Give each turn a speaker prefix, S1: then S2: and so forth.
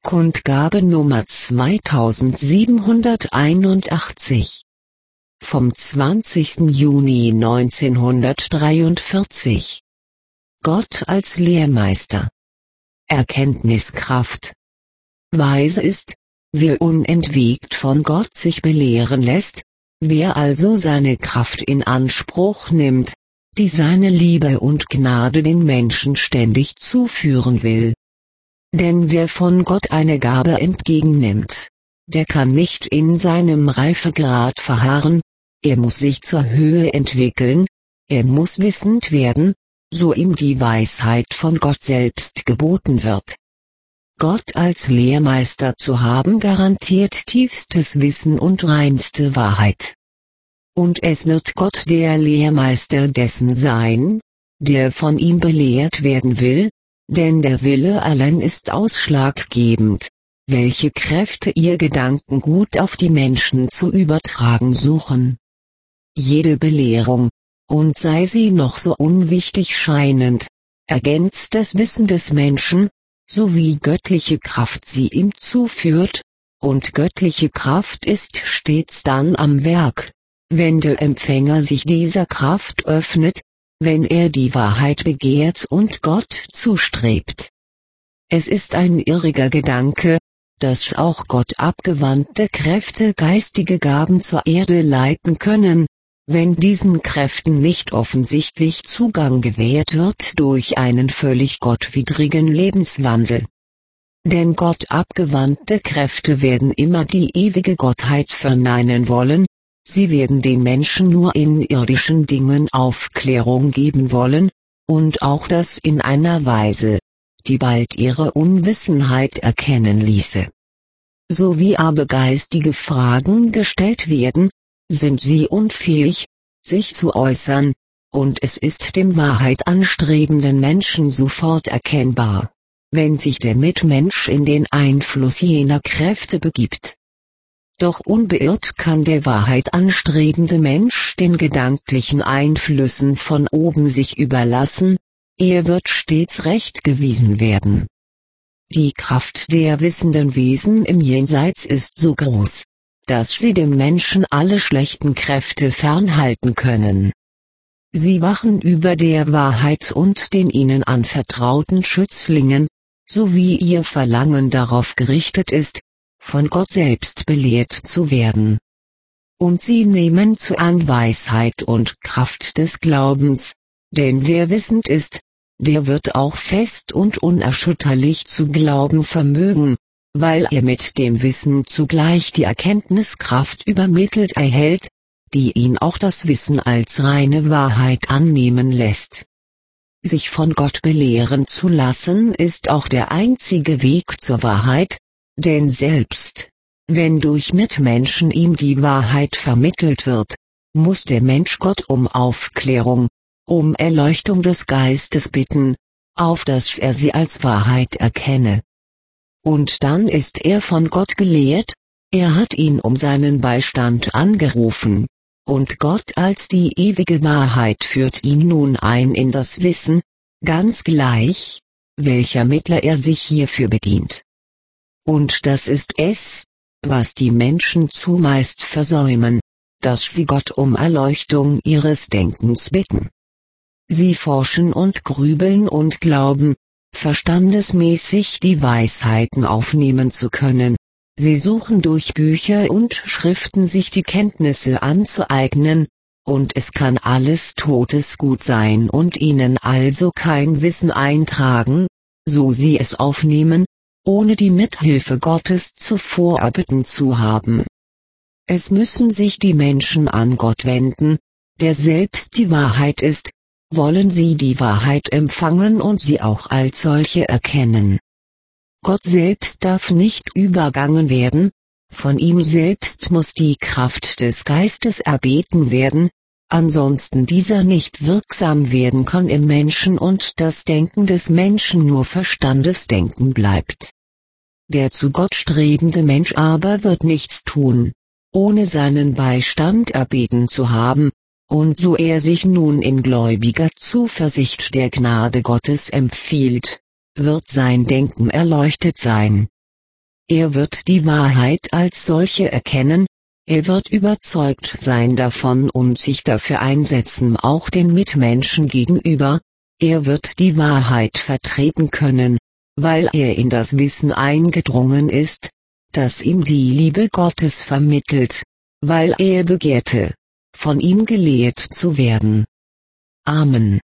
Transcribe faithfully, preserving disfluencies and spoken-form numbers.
S1: Kundgabe Nummer zweitausendsiebenhunderteinundachtzig. Vom zwanzigsten Juni neunzehnhundertdreiundvierzig. Gott als Lehrmeister. Erkenntniskraft. Weise ist, wer unentwegt von Gott sich belehren lässt, wer also seine Kraft in Anspruch nimmt, die seine Liebe und Gnade den Menschen ständig zuführen will. Denn wer von Gott eine Gabe entgegennimmt, der kann nicht in seinem Reifegrad verharren, er muss sich zur Höhe entwickeln, er muss wissend werden, so ihm die Weisheit von Gott selbst geboten wird. Gott als Lehrmeister zu haben garantiert tiefstes Wissen und reinste Wahrheit. Und es wird Gott der Lehrmeister dessen sein, der von ihm belehrt werden will, denn der Wille allein ist ausschlaggebend, welche Kräfte ihr Gedankengut auf die Menschen zu übertragen suchen. Jede Belehrung, und sei sie noch so unwichtig scheinend, ergänzt das Wissen des Menschen, sowie göttliche Kraft sie ihm zuführt, und göttliche Kraft ist stets dann am Werk, wenn der Empfänger sich dieser Kraft öffnet, wenn er die Wahrheit begehrt und Gott zustrebt. Es ist ein irriger Gedanke, dass auch Gott abgewandte Kräfte geistige Gaben zur Erde leiten können, wenn diesen Kräften nicht offensichtlich Zugang gewährt wird durch einen völlig gottwidrigen Lebenswandel. Denn Gott abgewandte Kräfte werden immer die ewige Gottheit verneinen wollen, sie werden den Menschen nur in irdischen Dingen Aufklärung geben wollen, und auch das in einer Weise, die bald ihre Unwissenheit erkennen ließe. So wie aber geistige Fragen gestellt werden, sind sie unfähig, sich zu äußern, und es ist dem Wahrheit anstrebenden Menschen sofort erkennbar, wenn sich der Mitmensch in den Einfluss jener Kräfte begibt. Doch unbeirrt kann der Wahrheit anstrebende Mensch den gedanklichen Einflüssen von oben sich überlassen, er wird stets rechtgewiesen werden. Die Kraft der wissenden Wesen im Jenseits ist so groß, dass sie dem Menschen alle schlechten Kräfte fernhalten können. Sie wachen über der Wahrheit und den ihnen anvertrauten Schützlingen, sowie ihr Verlangen darauf gerichtet ist, von Gott selbst belehrt zu werden. Und sie nehmen zu an Weisheit und Kraft des Glaubens, denn wer wissend ist, der wird auch fest und unerschütterlich zu glauben vermögen, weil er mit dem Wissen zugleich die Erkenntniskraft übermittelt erhält, die ihn auch das Wissen als reine Wahrheit annehmen lässt. Sich von Gott belehren zu lassen ist auch der einzige Weg zur Wahrheit, denn selbst, wenn durch Mitmenschen ihm die Wahrheit vermittelt wird, muss der Mensch Gott um Aufklärung, um Erleuchtung des Geistes bitten, auf dass er sie als Wahrheit erkenne. Und dann ist er von Gott gelehrt, er hat ihn um seinen Beistand angerufen, und Gott als die ewige Wahrheit führt ihn nun ein in das Wissen, ganz gleich, welcher Mittler er sich hierfür bedient. Und das ist es, was die Menschen zumeist versäumen, dass sie Gott um Erleuchtung ihres Denkens bitten. Sie forschen und grübeln und glauben, verstandesmäßig die Weisheiten aufnehmen zu können, sie suchen durch Bücher und Schriften sich die Kenntnisse anzueignen, und es kann alles totes Gut sein und ihnen also kein Wissen eintragen, so sie es aufnehmen, ohne die Mithilfe Gottes zuvor erbitten zu haben. Es müssen sich die Menschen an Gott wenden, der selbst die Wahrheit ist, wollen sie die Wahrheit empfangen und sie auch als solche erkennen. Gott selbst darf nicht übergangen werden, von ihm selbst muss die Kraft des Geistes erbeten werden, ansonsten dieser nicht wirksam werden kann im Menschen und das Denken des Menschen nur Verstandesdenken bleibt. Der zu Gott strebende Mensch aber wird nichts tun, ohne seinen Beistand erbeten zu haben, und so er sich nun in gläubiger Zuversicht der Gnade Gottes empfiehlt, wird sein Denken erleuchtet sein. er wird die Wahrheit als solche erkennen, er wird überzeugt sein davon und sich dafür einsetzen, auch den Mitmenschen gegenüber, er wird die Wahrheit vertreten können, weil er in das Wissen eingedrungen ist, das ihm die Liebe Gottes vermittelt, weil er begehrte, von ihm gelehrt zu werden. Amen.